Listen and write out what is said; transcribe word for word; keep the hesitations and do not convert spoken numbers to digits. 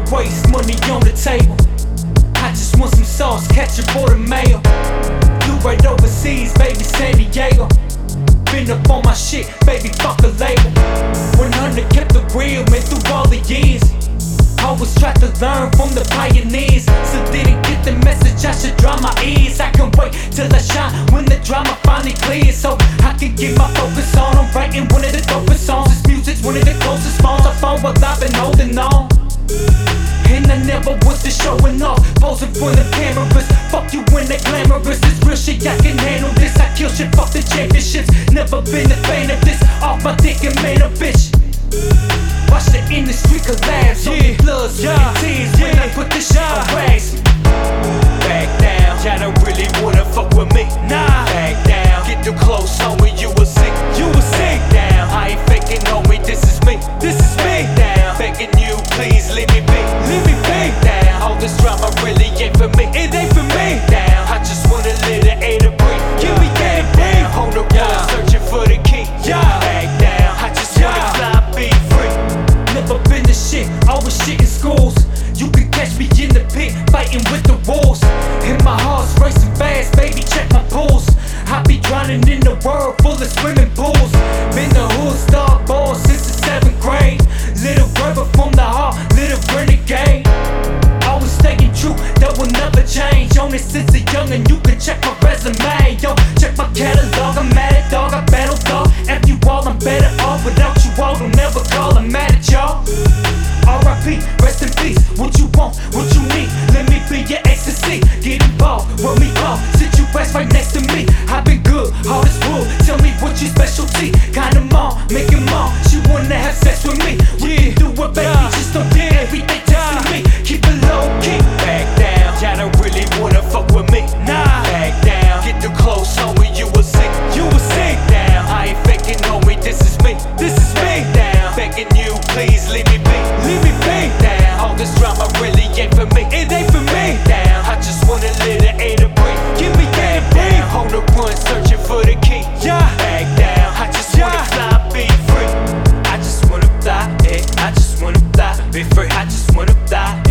waste money on the table. I just want some sauce, ketchup for the mayo. You right overseas, baby, San Diego. Been up on my shit, baby, fuck a label. one hundred kept the real, man, through all the years. Always tried to learn from the pioneers. So didn't get the message, I should dry my ears. I can wait till I shine when the drama finally clears, so I can get my focus on. I'm writing one of the dopest songs. This music's one of the closest phones I found while I've been holding on. And I never was just showing off, posing for the cameras. Fuck you when they glamorous. It's real shit, I can handle this. I kill shit, fuck the championships. Never been a fan of this. Off my dick and made a bitch. Watch the industry collapse. Yeah, blood, sweat, yeah, and tears when yeah, I put this shit on wax. Back down, y'all don't really wanna fuck with me. Nah, back down, get too close, homie, you will see. You will see. Back down, I ain't faking, homie, this is me. This is me. Back down, begging you, please leave me be. Leave me be. Back down, all this drama really ain't for me. It ain't for me. Back down, I just wanna live the air to breathe. Give me that breathe. On the road, searching for the key. Yeah. Back down, I just wanna fly, be free. Never been the shit, always shit in schools. You can catch me in the pit, fighting with the wolves. And my heart's racing fast, baby, check my pulse. I be drowning in the world full of swimming pools. Been the hood star ball since the seventh grade. Little brother from the heart, little renegade. Always staying true, that will never change. On it since a youngin', you can check my resume. Yo, check my catalog, I'm mad at dog, I battle dog. After you all, I'm better off. Without you all, don't never call, I'm mad at y'all. R I P, rest in peace. What you want, what you need, let me be your ecstasy. Get involved, what me call, sit you rest right next to me. I've been good, all this wood, tell me what your specialty. Kind of mom, make it mom, she wanna have sex with me. We yeah, can do it, baby, yeah, just don't do everything testing me. Keep it low key, back down, y'all don't really wanna fuck with me. Nah, back down, get too close, homie, you will see. You will see. Back down, I ain't faking, homie, this is me. This is me. Back down, begging you, please leave me be. Leave me be. Down, all this drama really ain't for me. It ain't for me. Down, I just wanna live the air to breathe. Give me that breathe. On the run, searching for the key. Yeah. Back down, I just yeah, wanna fly, be free. I just wanna fly, eh? I just wanna fly, be free. I just wanna fly.